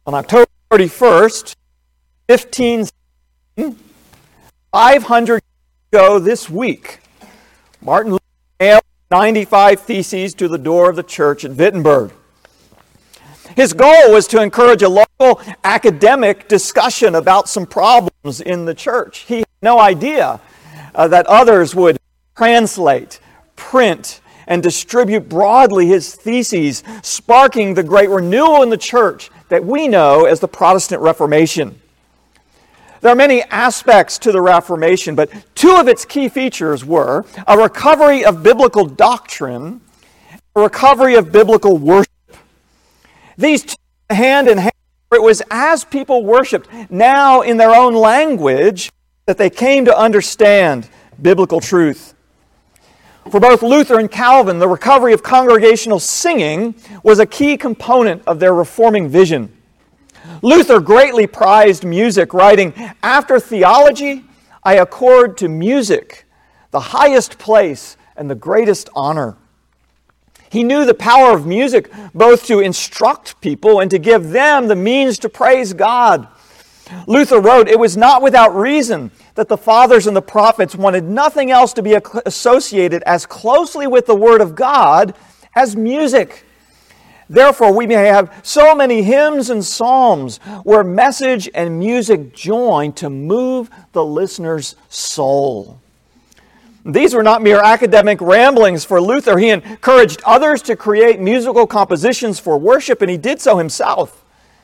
On October 31st, 500 years ago this week, Martin Luther nailed 95 Theses to the door of the church at Wittenberg. His goal was to encourage a local academic discussion about some problems in the church. He had no idea that others would translate, print, and distribute broadly his theses, sparking the great renewal in the church that we know as the Protestant Reformation. There are many aspects to the Reformation, but two of its key features were a recovery of biblical doctrine, a recovery of biblical worship. These two hand in hand, it was as people worshiped, now in their own language, that they came to understand biblical truth. For both Luther and Calvin, the recovery of congregational singing was a key component of their reforming vision. Luther greatly prized music, writing, "After theology, I accord to music the highest place and the greatest honor." He knew the power of music both to instruct people and to give them the means to praise God. Luther wrote, "It was not without reason that the fathers and the prophets wanted nothing else to be associated as closely with the Word of God as music. Therefore, we may have so many hymns and psalms where message and music join to move the listener's soul." These were not mere academic ramblings for Luther. He encouraged others to create musical compositions for worship, and he did so himself.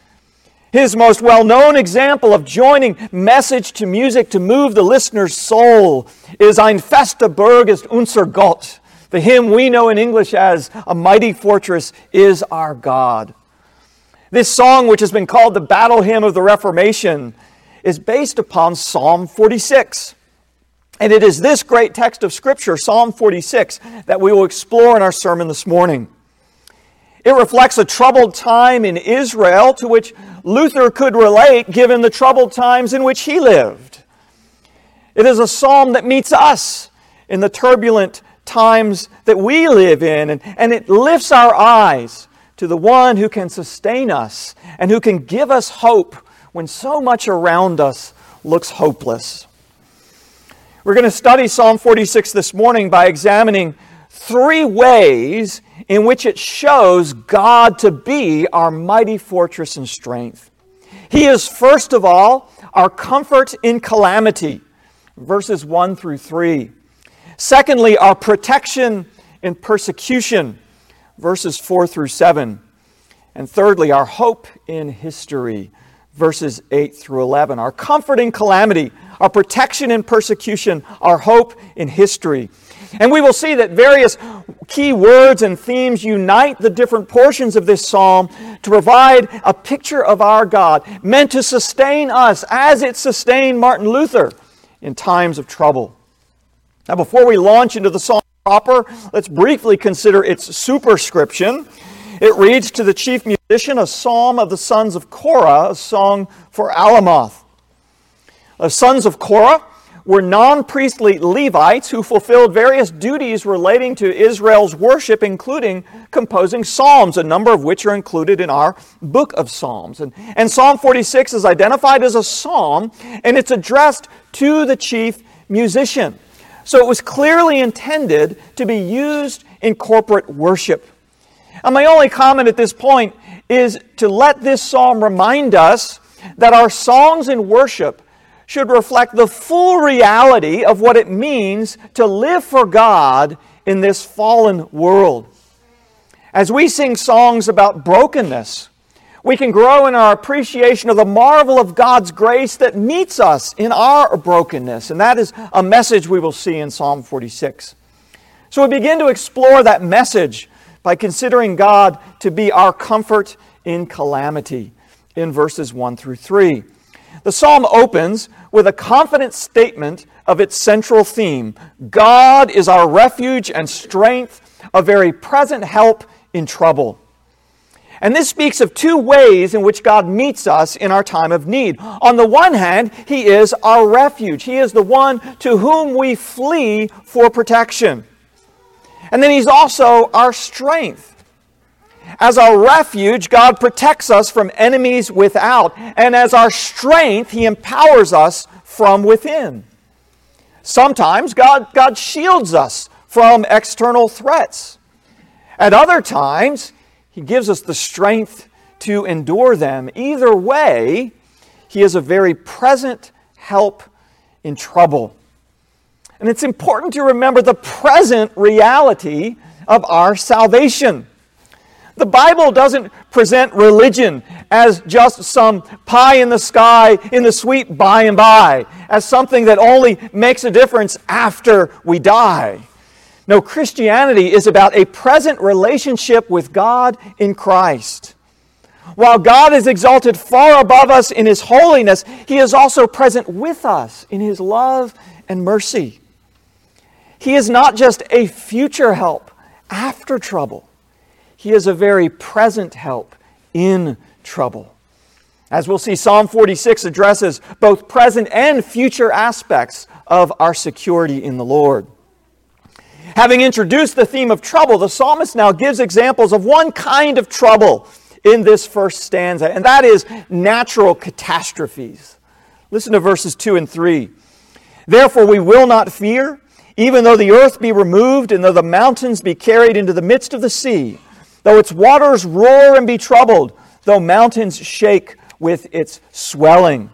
His most well-known example of joining message to music to move the listener's soul is Ein fester Burg ist unser Gott, the hymn we know in English as A Mighty Fortress is Our God. This song, which has been called the battle hymn of the Reformation, is based upon Psalm 46. And it is this great text of Scripture, Psalm 46, that we will explore in our sermon this morning. It reflects a troubled time in Israel to which Luther could relate given the troubled times in which he lived. It is a psalm that meets us in the turbulent times that we live in, and it lifts our eyes to the one who can sustain us and who can give us hope when so much around us looks hopeless. We're going to study Psalm 46 this morning by examining three ways in which it shows God to be our mighty fortress and strength. He is, first of all, our comfort in calamity, verses 1 through 3. Secondly, our protection in persecution, verses 4 through 7. And thirdly, our hope in history, verses 8 through 11. Our comfort in calamity, our protection in persecution, our hope in history. And we will see that various key words and themes unite the different portions of this psalm to provide a picture of our God, meant to sustain us as it sustained Martin Luther in times of trouble. Now, before we launch into the psalm proper, let's briefly consider its superscription. It reads, "To the chief musician, a psalm of the sons of Korah, a song for Alamoth." The sons of Korah were non-priestly Levites who fulfilled various duties relating to Israel's worship, including composing psalms, a number of which are included in our book of Psalms. And Psalm 46 is identified as a psalm, and it's addressed to the chief musician. So it was clearly intended to be used in corporate worship. And my only comment at this point is to let this psalm remind us that our songs in worship should reflect the full reality of what it means to live for God in this fallen world. As we sing songs about brokenness, we can grow in our appreciation of the marvel of God's grace that meets us in our brokenness. And that is a message we will see in Psalm 46. So we begin to explore that message by considering God to be our comfort in calamity in verses 1 through 3. The psalm opens with a confident statement of its central theme. God is our refuge and strength, a very present help in trouble. And this speaks of two ways in which God meets us in our time of need. On the one hand, He is our refuge. He is the one to whom we flee for protection. And then He's also our strength. As our refuge, God protects us from enemies without, and as our strength, He empowers us from within. Sometimes God shields us from external threats. At other times, He gives us the strength to endure them. Either way, He is a very present help in trouble. And it's important to remember the present reality of our salvation. The Bible doesn't present religion as just some pie in the sky in the sweet by and by, as something that only makes a difference after we die. No, Christianity is about a present relationship with God in Christ. While God is exalted far above us in His holiness, He is also present with us in His love and mercy. He is not just a future help after trouble. He is a very present help in trouble. As we'll see, Psalm 46 addresses both present and future aspects of our security in the Lord. Having introduced the theme of trouble, the psalmist now gives examples of one kind of trouble in this first stanza, and that is natural catastrophes. Listen to verses 2 and 3. Therefore we will not fear, even though the earth be removed, and though the mountains be carried into the midst of the sea, though its waters roar and be troubled, though mountains shake with its swelling.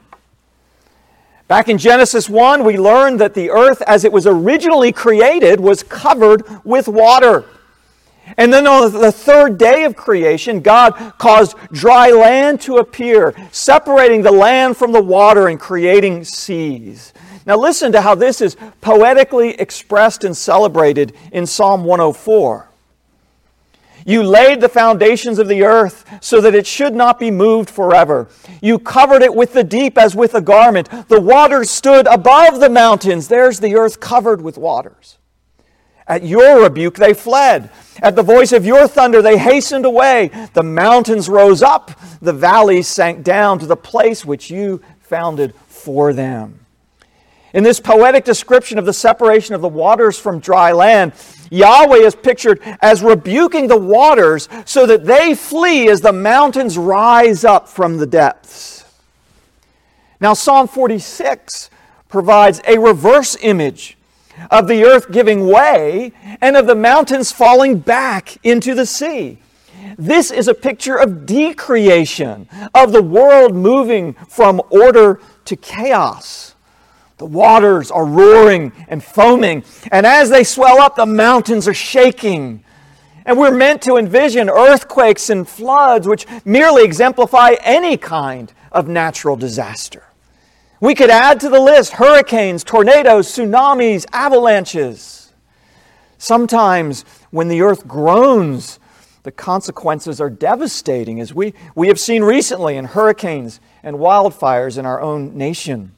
Back in Genesis 1, we learned that the earth, as it was originally created, was covered with water. And then on the third day of creation, God caused dry land to appear, separating the land from the water and creating seas. Now listen to how this is poetically expressed and celebrated in Psalm 104. You laid the foundations of the earth so that it should not be moved forever. You covered it with the deep as with a garment. The waters stood above the mountains. There's the earth covered with waters. At your rebuke they fled. At the voice of your thunder they hastened away. The mountains rose up. The valleys sank down to the place which you founded for them. In this poetic description of the separation of the waters from dry land, Yahweh is pictured as rebuking the waters so that they flee as the mountains rise up from the depths. Now Psalm 46 provides a reverse image of the earth giving way and of the mountains falling back into the sea. This is a picture of decreation, of the world moving from order to chaos. The waters are roaring and foaming, and as they swell up, the mountains are shaking. And we're meant to envision earthquakes and floods, which merely exemplify any kind of natural disaster. We could add to the list hurricanes, tornadoes, tsunamis, avalanches. Sometimes when the earth groans, the consequences are devastating, as we have seen recently in hurricanes and wildfires in our own nation.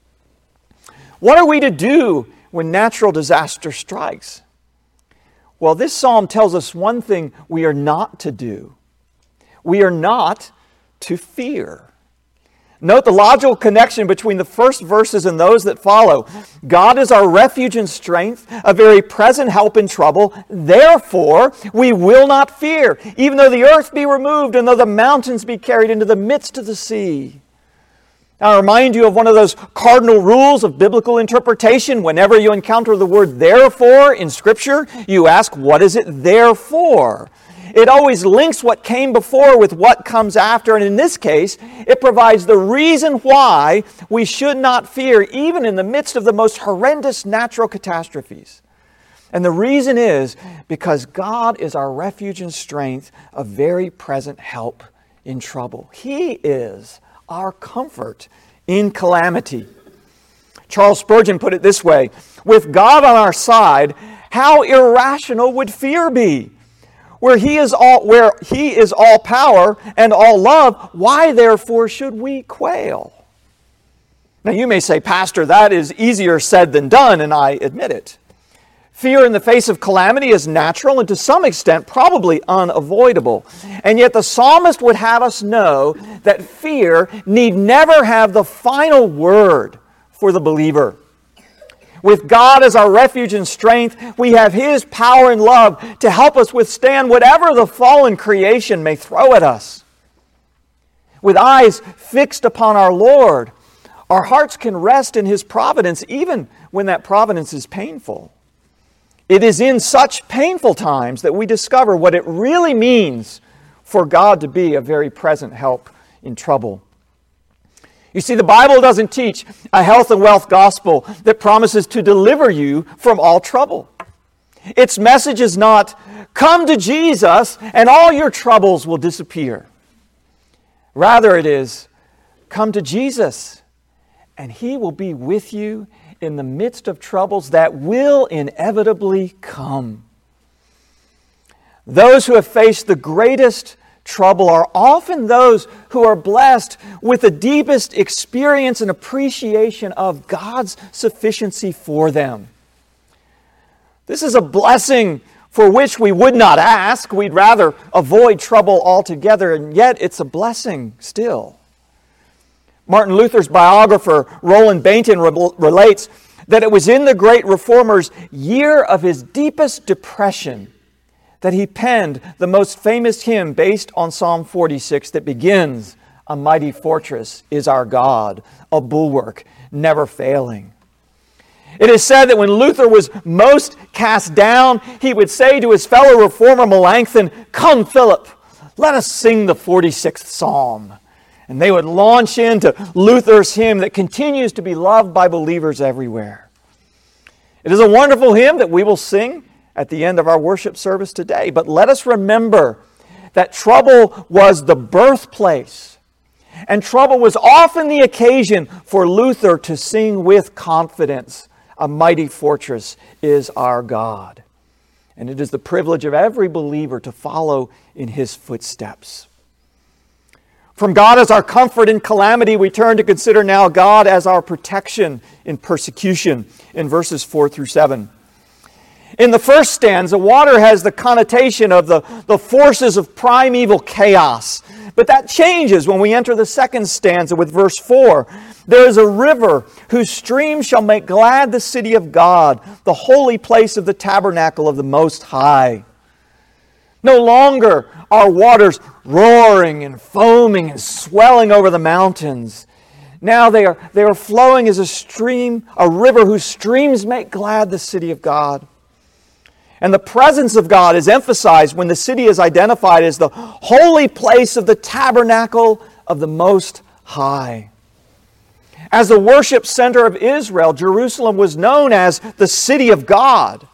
What are we to do when natural disaster strikes? Well, this psalm tells us one thing we are not to do. We are not to fear. Note the logical connection between the first verses and those that follow. God is our refuge and strength, a very present help in trouble. Therefore, we will not fear, even though the earth be removed and though the mountains be carried into the midst of the sea. Now, I remind you of one of those cardinal rules of biblical interpretation. Whenever you encounter the word therefore in Scripture, you ask, what is it there for? It always links what came before with what comes after, and in this case, it provides the reason why we should not fear, even in the midst of the most horrendous natural catastrophes. And the reason is because God is our refuge and strength, a very present help in trouble. He is our comfort in calamity. Charles Spurgeon put it this way: with God on our side, how irrational would fear be? Where He is all power and all love, why therefore should we quail? Now you may say, Pastor, that is easier said than done, and I admit it. Fear in the face of calamity is natural and to some extent probably unavoidable. And yet the psalmist would have us know that fear need never have the final word for the believer. With God as our refuge and strength, we have His power and love to help us withstand whatever the fallen creation may throw at us. With eyes fixed upon our Lord, our hearts can rest in His providence even when that providence is painful. It is in such painful times that we discover what it really means for God to be a very present help in trouble. You see, the Bible doesn't teach a health and wealth gospel that promises to deliver you from all trouble. Its message is not, come to Jesus and all your troubles will disappear. Rather, it is, come to Jesus and He will be with you in the midst of troubles that will inevitably come. Those who have faced the greatest trouble are often those who are blessed with the deepest experience and appreciation of God's sufficiency for them. This is a blessing for which we would not ask. We'd rather avoid trouble altogether, and yet it's a blessing still. Martin Luther's biographer, Roland Bainton, relates that it was in the great reformer's year of his deepest depression that he penned the most famous hymn based on Psalm 46 that begins, "A mighty fortress is our God, a bulwark never failing." It is said that when Luther was most cast down, he would say to his fellow reformer Melanchthon, "Come, Philip, let us sing the 46th Psalm." And they would launch into Luther's hymn that continues to be loved by believers everywhere. It is a wonderful hymn that we will sing at the end of our worship service today. But let us remember that trouble was the birthplace, and trouble was often the occasion for Luther to sing with confidence, "A mighty fortress is our God." And it is the privilege of every believer to follow in his footsteps. From God as our comfort in calamity, we turn to consider now God as our protection in persecution in verses 4 through 7. In the first stanza, water has the connotation of the forces of primeval chaos. But that changes when we enter the second stanza with verse 4. There is a river whose stream shall make glad the city of God, the holy place of the tabernacle of the Most High. No longer are waters roaring and foaming and swelling over the mountains. Now they are flowing as a stream, a river whose streams make glad the city of God. And the presence of God is emphasized when the city is identified as the holy place of the tabernacle of the Most High. As the worship center of Israel, Jerusalem was known as the city of God.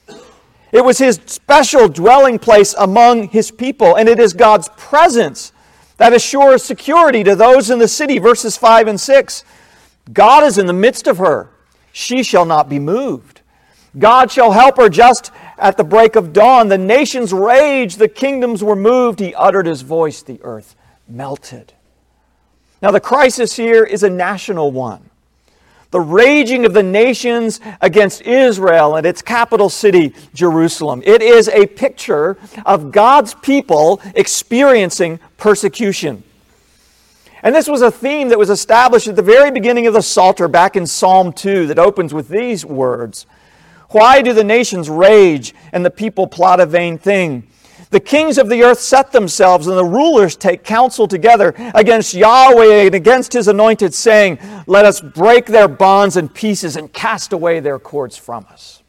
It was His special dwelling place among His people, and it is God's presence that assures security to those in the city. Verses 5 and 6. God is in the midst of her. She shall not be moved. God shall help her just at the break of dawn. The nations raged, the kingdoms were moved. He uttered His voice, the earth melted. Now the crisis here is a national one. The raging of the nations against Israel and its capital city, Jerusalem. It is a picture of God's people experiencing persecution. And this was a theme that was established at the very beginning of the Psalter back in Psalm 2 that opens with these words. Why do the nations rage and the people plot a vain thing? The kings of the earth set themselves, and the rulers take counsel together against Yahweh and against His anointed, saying, let us break their bonds in pieces and cast away their cords from us.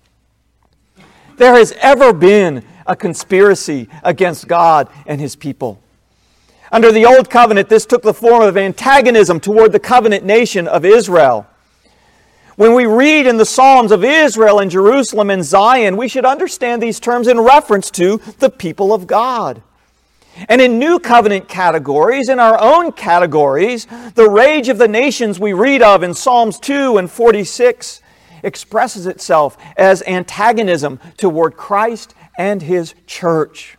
There has ever been a conspiracy against God and His people. Under the Old Covenant, this took the form of antagonism toward the covenant nation of Israel. When we read in the Psalms of Israel and Jerusalem and Zion, we should understand these terms in reference to the people of God. And in New Covenant categories, in our own categories, the rage of the nations we read of in Psalms 2 and 46 expresses itself as antagonism toward Christ and His church.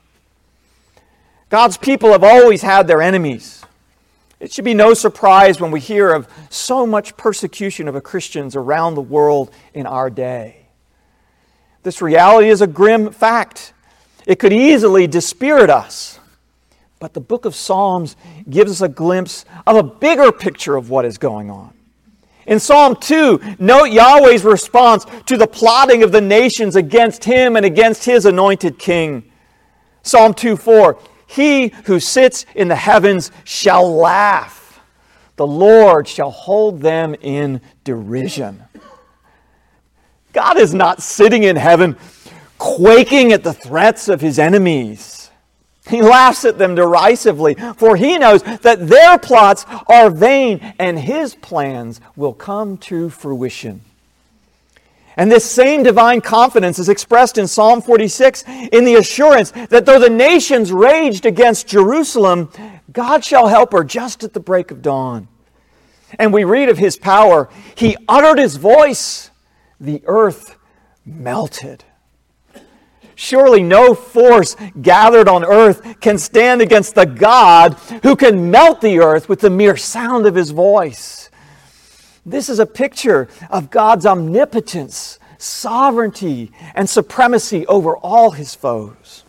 God's people have always had their enemies. It should be no surprise when we hear of so much persecution of Christians around the world in our day. This reality is a grim fact. It could easily dispirit us. But the book of Psalms gives us a glimpse of a bigger picture of what is going on. In Psalm 2, note Yahweh's response to the plotting of the nations against him and against his anointed king. Psalm 2:4, he who sits in the heavens shall laugh. The Lord shall hold them in derision. God is not sitting in heaven quaking at the threats of his enemies. He laughs at them derisively, for he knows that their plots are vain and his plans will come to fruition. And this same divine confidence is expressed in Psalm 46 in the assurance that though the nations raged against Jerusalem, God shall help her just at the break of dawn. And we read of his power. He uttered his voice. The earth melted. Surely no force gathered on earth can stand against the God who can melt the earth with the mere sound of his voice. This is a picture of God's omnipotence, sovereignty, and supremacy over all his foes.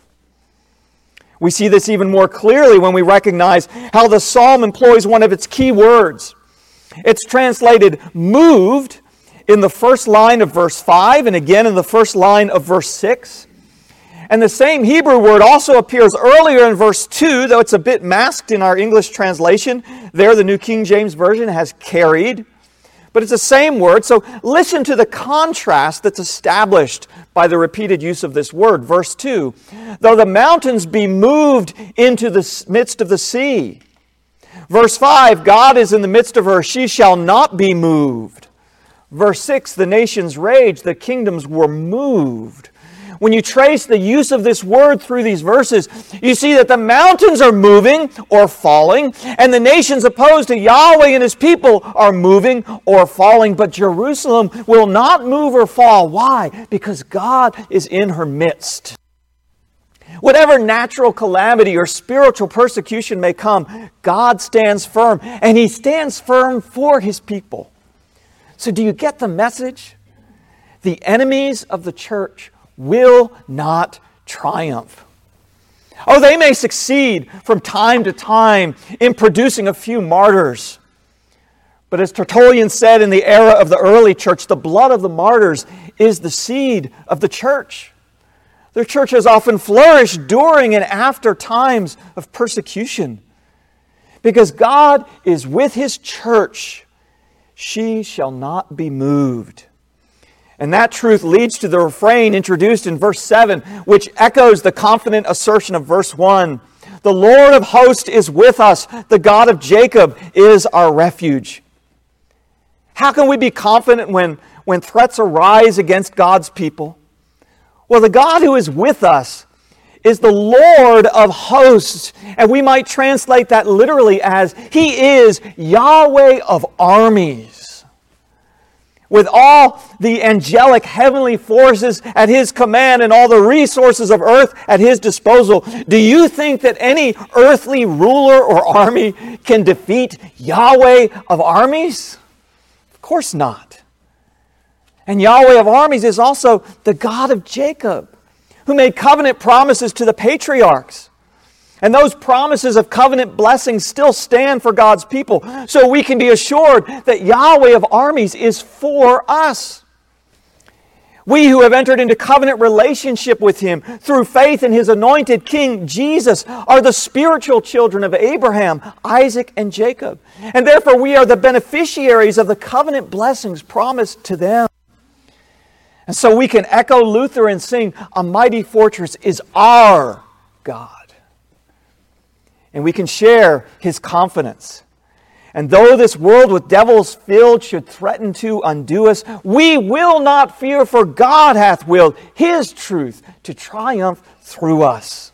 We see this even more clearly when we recognize how the psalm employs one of its key words. It's translated moved in the first line of verse 5 and again in the first line of verse 6. And the same Hebrew word also appears earlier in verse 2, though it's a bit masked in our English translation. There, the New King James Version has carried. But it's the same word, so listen to the contrast that's established by the repeated use of this word. Verse 2, though the mountains be moved into the midst of the sea. Verse 5, God is in the midst of her, she shall not be moved. Verse 6, the nations raged, the kingdoms were moved. When you trace the use of this word through these verses, you see that the mountains are moving or falling, and the nations opposed to Yahweh and his people are moving or falling, but Jerusalem will not move or fall. Why? Because God is in her midst. Whatever natural calamity or spiritual persecution may come, God stands firm, and he stands firm for his people. So do you get the message? The enemies of the church will not triumph. Oh, they may succeed from time to time in producing a few martyrs. But as Tertullian said in the era of the early church, the blood of the martyrs is the seed of the church. Their churches often flourish during and after times of persecution. Because God is with his church, she shall not be moved. And that truth leads to the refrain introduced in verse 7, which echoes the confident assertion of verse 1. The Lord of hosts is with us. The God of Jacob is our refuge. How can we be confident when threats arise against God's people? Well, the God who is with us is the Lord of hosts. And we might translate that literally as he is Yahweh of armies. With all the angelic heavenly forces at his command and all the resources of earth at his disposal, do you think that any earthly ruler or army can defeat Yahweh of armies? Of course not. And Yahweh of armies is also the God of Jacob, who made covenant promises to the patriarchs. And those promises of covenant blessings still stand for God's people. So we can be assured that Yahweh of armies is for us. We who have entered into covenant relationship with him through faith in his anointed King Jesus are the spiritual children of Abraham, Isaac, and Jacob. And therefore we are the beneficiaries of the covenant blessings promised to them. And so we can echo Luther and sing, "A mighty fortress is our God." And we can share his confidence. And though this world with devils filled should threaten to undo us, we will not fear, for God hath willed his truth to triumph through us.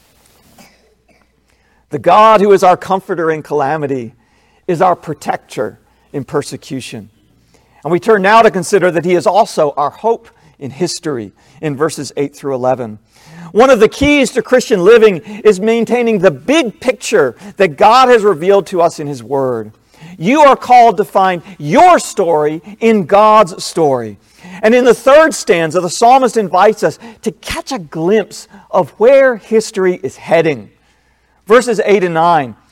The God who is our comforter in calamity is our protector in persecution. And we turn now to consider that he is also our hope in history in verses 8 through 11. One of the keys to Christian living is maintaining the big picture that God has revealed to us in his word. You are called to find your story in God's story. And in the third stanza, the psalmist invites us to catch a glimpse of where history is heading. Verses 8 and 9.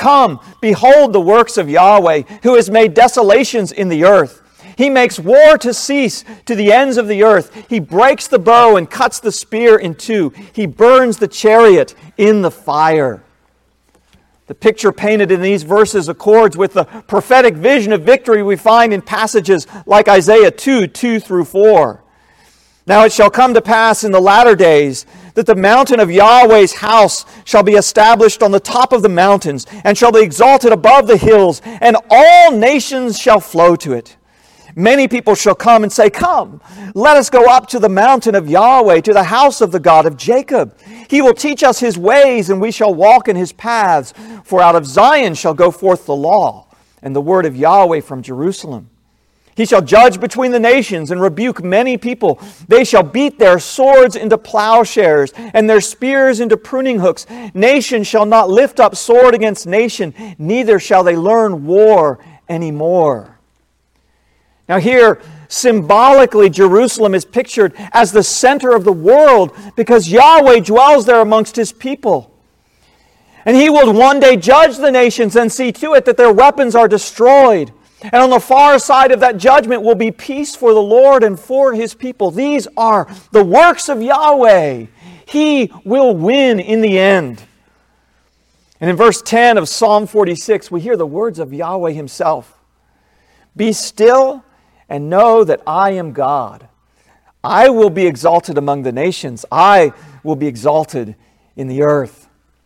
Come, behold the works of Yahweh, who has made desolations in the earth. He makes war to cease to the ends of the earth. He breaks the bow and cuts the spear in two. He burns the chariot in the fire. The picture painted in these verses accords with the prophetic vision of victory we find in passages like Isaiah 2 through 4. Now it shall come to pass in the latter days that the mountain of Yahweh's house shall be established on the top of the mountains, and shall be exalted above the hills, and all nations shall flow to it. Many people shall come and say, Come, let us go up to the mountain of Yahweh, to the house of the God of Jacob. He will teach us His ways, and we shall walk in His paths. For out of Zion shall go forth the law, and the word of Yahweh from Jerusalem. He shall judge between the nations and rebuke many people. They shall beat their swords into plowshares and their spears into pruning hooks. Nation shall not lift up sword against nation, neither shall they learn war anymore. Now here, symbolically, Jerusalem is pictured as the center of the world because Yahweh dwells there amongst His people. And He will one day judge the nations and see to it that their weapons are destroyed. And on the far side of that judgment will be peace for the Lord and for His people. These are the works of Yahweh. He will win in the end. And in verse 10 of Psalm 46, we hear the words of Yahweh Himself. Be still and know that I am God. I will be exalted among the nations. I will be exalted in the earth.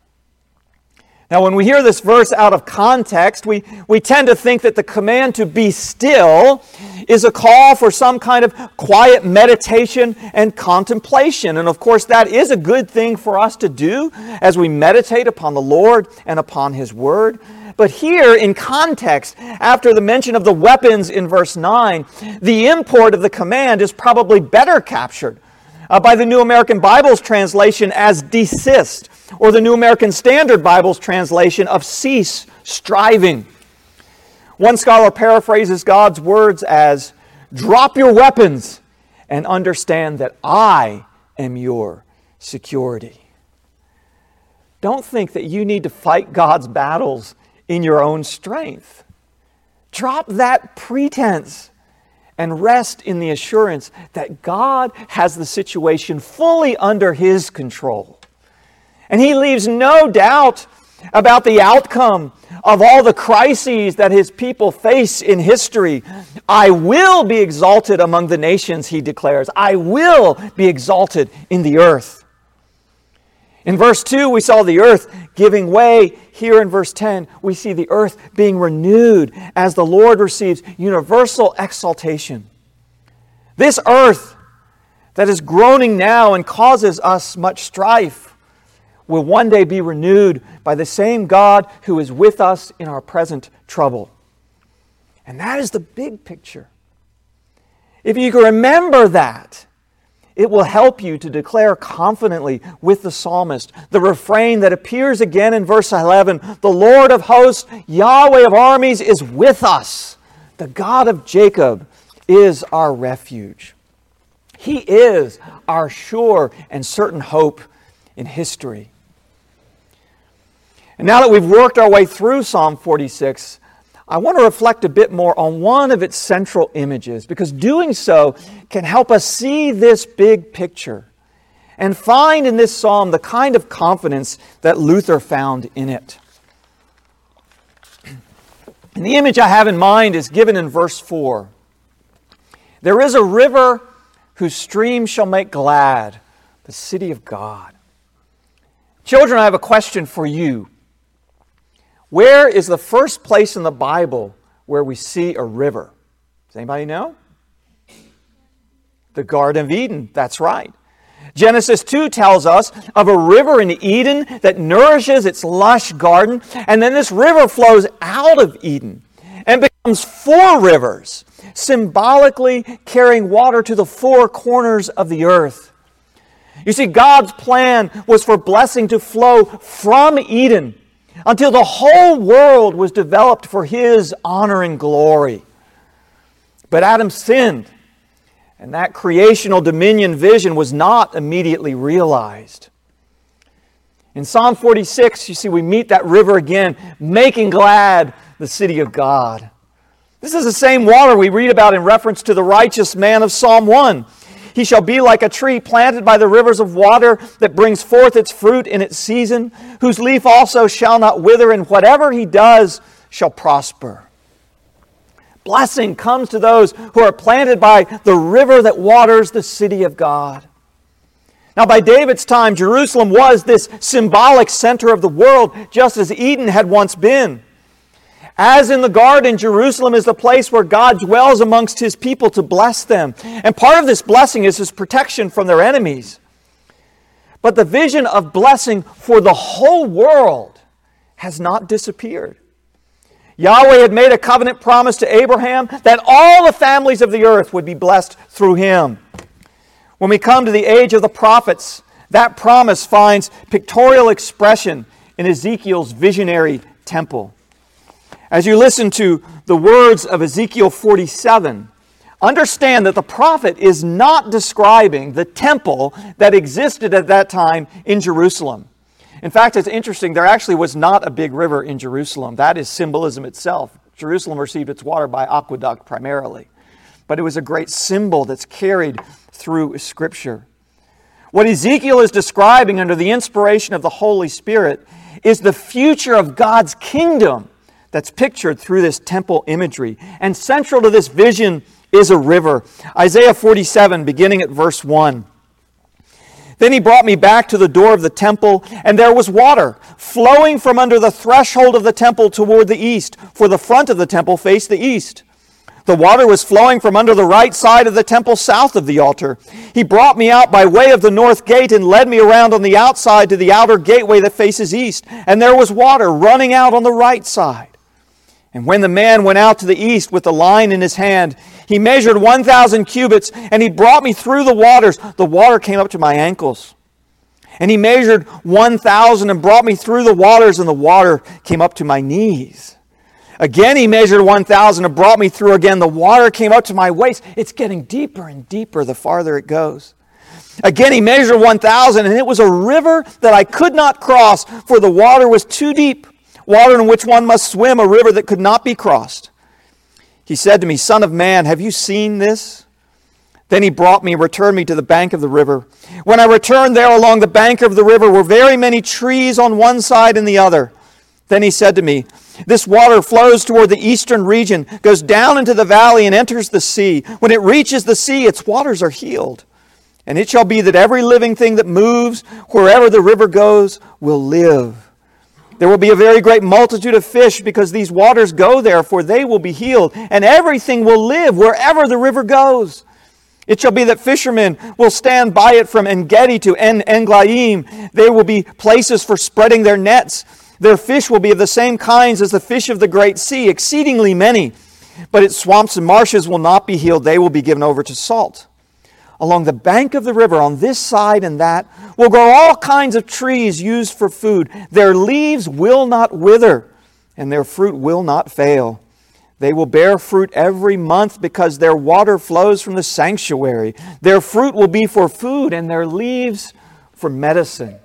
Now, when we hear this verse out of context, we tend to think that the command to be still is a call for some kind of quiet meditation and contemplation. And of course, that is a good thing for us to do as we meditate upon the Lord and upon His Word. But here, in context, after the mention of the weapons in verse 9, the import of the command is probably better captured by the New American Bible's translation as desist, or the New American Standard Bible's translation of cease striving. One scholar paraphrases God's words as, drop your weapons and understand that I am your security. Don't think that you need to fight God's battles in your own strength. Drop that pretense and rest in the assurance that God has the situation fully under His control. And He leaves no doubt about the outcome of all the crises that His people face in history. I will be exalted among the nations, He declares. I will be exalted in the earth. In verse 2, we saw the earth giving way. Here in verse 10, we see the earth being renewed as the Lord receives universal exaltation. This earth that is groaning now and causes us much strife will one day be renewed by the same God who is with us in our present trouble. And that is the big picture. If you can remember that, it will help you to declare confidently with the psalmist the refrain that appears again in verse 11, the Lord of hosts, Yahweh of armies is with us. The God of Jacob is our refuge. He is our sure and certain hope in history. And now that we've worked our way through Psalm 46, I want to reflect a bit more on one of its central images, because doing so can help us see this big picture and find in this psalm the kind of confidence that Luther found in it. And the image I have in mind is given in verse 4. There is a river whose streams shall make glad the city of God. Children, I have a question for you. Where is the first place in the Bible where we see a river? Does anybody know? The Garden of Eden, that's right. Genesis 2 tells us of a river in Eden that nourishes its lush garden, and then this river flows out of Eden and becomes 4 rivers, symbolically carrying water to the 4 corners of the earth. You see, God's plan was for blessing to flow from Eden until the whole world was developed for His honor and glory. But Adam sinned, and that creational dominion vision was not immediately realized. In Psalm 46, you see, we meet that river again, making glad the city of God. This is the same water we read about in reference to the righteous man of Psalm 1. He shall be like a tree planted by the rivers of water that brings forth its fruit in its season, whose leaf also shall not wither, and whatever he does shall prosper. Blessing comes to those who are planted by the river that waters the city of God. Now, by David's time, Jerusalem was this symbolic center of the world, just as Eden had once been. As in the garden, Jerusalem is the place where God dwells amongst His people to bless them. And part of this blessing is His protection from their enemies. But the vision of blessing for the whole world has not disappeared. Yahweh had made a covenant promise to Abraham that all the families of the earth would be blessed through him. When we come to the age of the prophets, that promise finds pictorial expression in Ezekiel's visionary temple. As you listen to the words of Ezekiel 47, understand that the prophet is not describing the temple that existed at that time in Jerusalem. In fact, it's interesting, there actually was not a big river in Jerusalem. That is symbolism itself. Jerusalem received its water by aqueduct primarily. But it was a great symbol that's carried through Scripture. What Ezekiel is describing under the inspiration of the Holy Spirit is the future of God's kingdom that's pictured through this temple imagery. And central to this vision is a river. Isaiah 47, beginning at verse 1. Then he brought me back to the door of the temple, and there was water flowing from under the threshold of the temple toward the east, for the front of the temple faced the east. The water was flowing from under the right side of the temple south of the altar. He brought me out by way of the north gate and led me around on the outside to the outer gateway that faces east, and there was water running out on the right side. And when the man went out to the east with the line in his hand, he measured 1,000 cubits, and he brought me through the waters. The water came up to my ankles. And he measured 1,000 and brought me through the waters, and the water came up to my knees. Again he measured 1,000 and brought me through again. The water came up to my waist. It's getting deeper and deeper the farther it goes. Again he measured 1,000, and it was a river that I could not cross, for the water was too deep. Water in which one must swim, a river that could not be crossed. He said to me, Son of man, have you seen this? Then he returned me to the bank of the river. When I returned there along the bank of the river were very many trees on one side and the other. Then he said to me, this water flows toward the eastern region, goes down into the valley and enters the sea. When it reaches the sea, its waters are healed. And it shall be that every living thing that moves wherever the river goes will live. There will be a very great multitude of fish because these waters go there, for they will be healed, and everything will live wherever the river goes. It shall be that fishermen will stand by it from En-Gedi to En-Eglaim. There will be places for spreading their nets. Their fish will be of the same kinds as the fish of the great sea, exceedingly many. But its swamps and marshes will not be healed. They will be given over to salt. Along the bank of the river, on this side and that, will grow all kinds of trees used for food. Their leaves will not wither, and their fruit will not fail. They will bear fruit every month because their water flows from the sanctuary. Their fruit will be for food, and their leaves for medicine.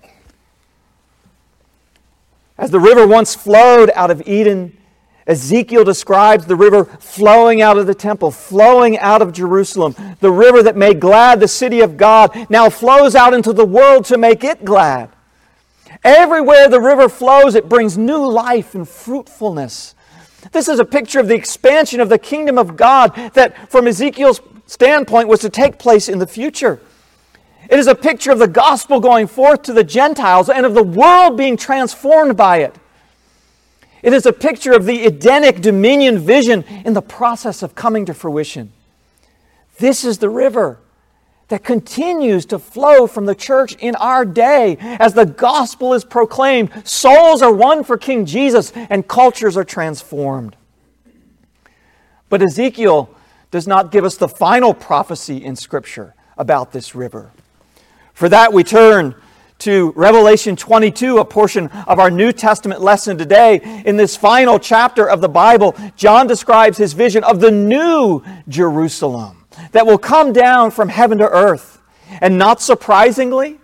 As the river once flowed out of Eden, Ezekiel describes the river flowing out of the temple, flowing out of Jerusalem. The river that made glad the city of God now flows out into the world to make it glad. Everywhere the river flows, it brings new life and fruitfulness. This is a picture of the expansion of the kingdom of God that, from Ezekiel's standpoint, was to take place in the future. It is a picture of the gospel going forth to the Gentiles and of the world being transformed by it. It is a picture of the Edenic dominion vision in the process of coming to fruition. This is the river that continues to flow from the church in our day as the gospel is proclaimed, souls are won for King Jesus, and cultures are transformed. But Ezekiel does not give us the final prophecy in Scripture about this river. For that we turn to Revelation 22, a portion of our New Testament lesson today. In this final chapter of the Bible, John describes his vision of the new Jerusalem that will come down from heaven to earth. And not surprisingly,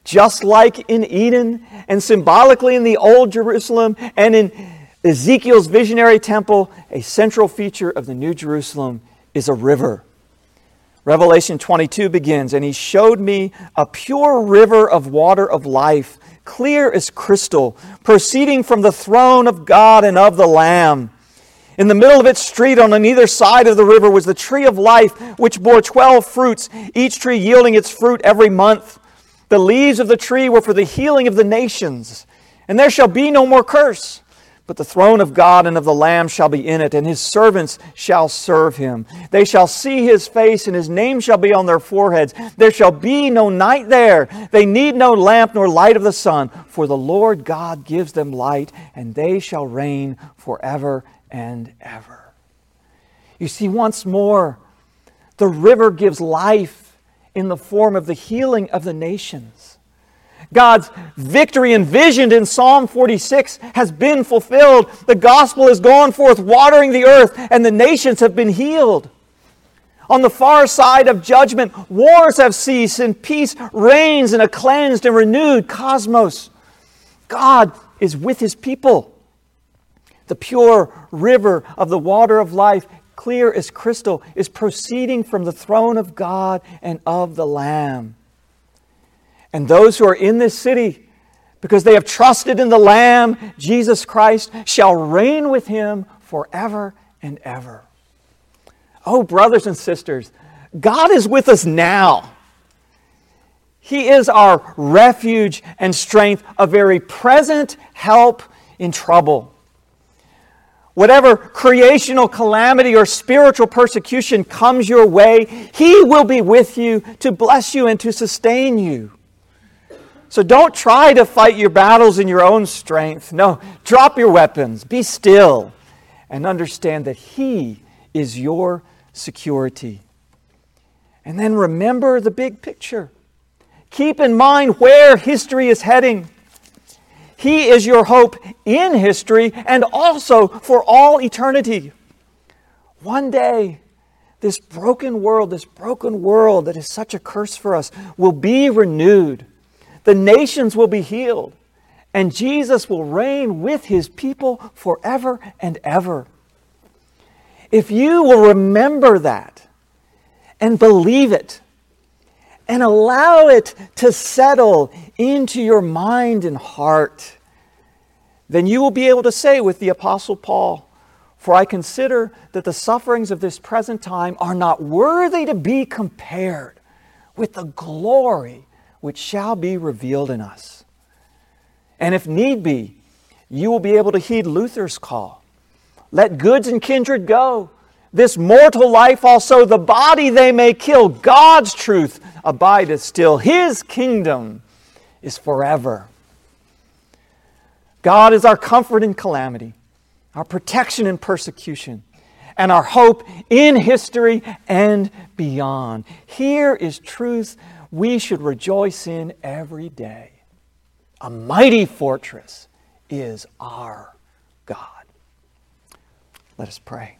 Just like in Eden and symbolically in the Old Jerusalem and in Ezekiel's visionary temple, a central feature of the New Jerusalem is a river. Revelation 22 begins, "And he showed me a pure river of water of life, clear as crystal, proceeding from the throne of God and of the Lamb. In the middle of its street on either side of the river was the tree of life, which bore 12 fruits, each tree yielding its fruit every month. The leaves of the tree were for the healing of the nations. And there shall be no more curse. But the throne of God and of the Lamb shall be in it, and his servants shall serve him. They shall see his face, and his name shall be on their foreheads. There shall be no night there. They need no lamp nor light of the sun, for the Lord God gives them light, and they shall reign forever and ever." You see, once more, the river gives life in the form of the healing of the nations. God's victory envisioned in Psalm 46 has been fulfilled. The gospel has gone forth, watering the earth, and the nations have been healed. On the far side of judgment, wars have ceased, and peace reigns in a cleansed and renewed cosmos. God is with his people. The pure river of the water of life, clear as crystal, is proceeding from the throne of God and of the Lamb. And those who are in this city, because they have trusted in the Lamb, Jesus Christ, shall reign with him forever and ever. Oh, brothers and sisters, God is with us now. He is our refuge and strength, a very present help in trouble. Whatever creational calamity or spiritual persecution comes your way, He will be with you to bless you and to sustain you. So don't try to fight your battles in your own strength. No, drop your weapons, be still, and understand that He is your security. And then remember the big picture. Keep in mind where history is heading. He is your hope in history and also for all eternity. One day, this broken world that is such a curse for us, will be renewed. The nations will be healed, and Jesus will reign with His people forever and ever. If you will remember that and believe it and allow it to settle into your mind and heart, then you will be able to say with the Apostle Paul, "For I consider that the sufferings of this present time are not worthy to be compared with the glory which shall be revealed in us." And if need be, you will be able to heed Luther's call. "Let goods and kindred go. This mortal life also, the body they may kill. God's truth abideth still. His kingdom is forever." God is our comfort in calamity, our protection in persecution, and our hope in history and beyond. Here is truth we should rejoice in every day. A mighty fortress is our God. Let us pray.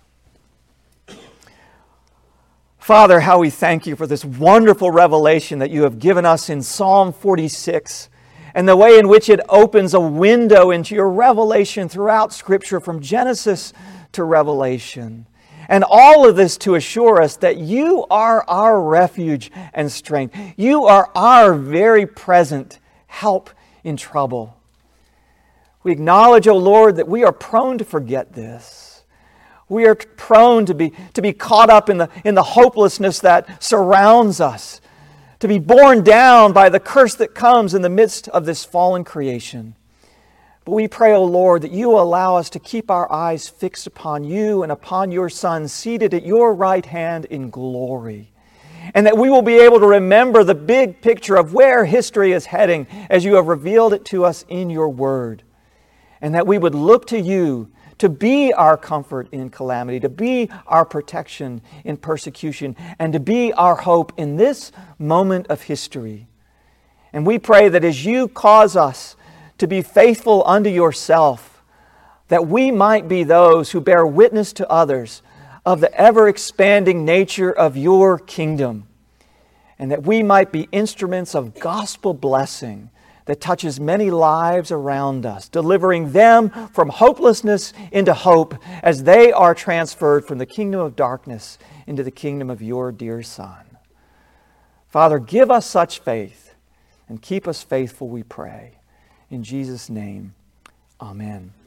Father, how we thank You for this wonderful revelation that You have given us in Psalm 46 and the way in which it opens a window into Your revelation throughout Scripture from Genesis to Revelation. And all of this to assure us that You are our refuge and strength. You are our very present help in trouble. We acknowledge, O Lord, that we are prone to forget this. We are prone to be caught up in the hopelessness that surrounds us, to be borne down by the curse that comes in the midst of this fallen creation. But we pray, O Lord, that You allow us to keep our eyes fixed upon You and upon Your Son, seated at Your right hand in glory. And that we will be able to remember the big picture of where history is heading as You have revealed it to us in Your Word. And that we would look to You to be our comfort in calamity, to be our protection in persecution, and to be our hope in this moment of history. And we pray that as You cause us to be faithful unto Yourself, that we might be those who bear witness to others of the ever-expanding nature of Your kingdom. and that we might be instruments of gospel blessing that touches many lives around us, delivering them from hopelessness into hope as they are transferred from the kingdom of darkness into the kingdom of your dear Son. Father, give us such faith and keep us faithful, we pray. In Jesus' name, amen.